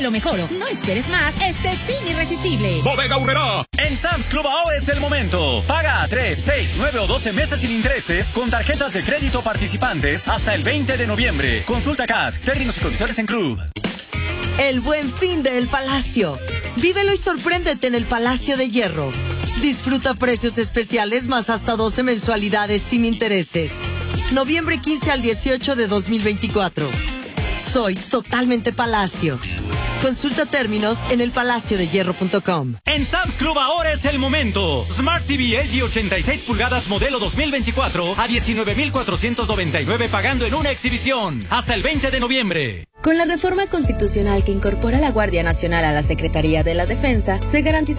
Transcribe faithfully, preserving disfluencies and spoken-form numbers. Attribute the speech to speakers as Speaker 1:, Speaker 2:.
Speaker 1: Lo mejor, no esperes más este fin irresistible.
Speaker 2: Bodega Aurrerá.
Speaker 3: En Sam's Club ahora es el momento. Paga a tres, seis, nueve o doce meses sin intereses con tarjetas de crédito participantes hasta el veinte de noviembre. Consulta C A T, términos y condiciones en Club.
Speaker 4: El Buen Fin de El Palacio. Vívelo y sorpréndete en el Palacio de Hierro. Disfruta precios especiales más hasta doce mensualidades sin intereses. Noviembre quince al dieciocho de dos mil veinticuatro. Soy totalmente Palacio. Consulta términos en el palacio de hierro punto com.
Speaker 3: En Sam's Club ahora es el momento. Smart T V L G ochenta y seis pulgadas modelo dos mil veinticuatro a diecinueve mil cuatrocientos noventa y nueve pagando en una exhibición. Hasta el veinte de noviembre.
Speaker 5: Con la reforma constitucional que incorpora la Guardia Nacional a la Secretaría de la Defensa, se garantiza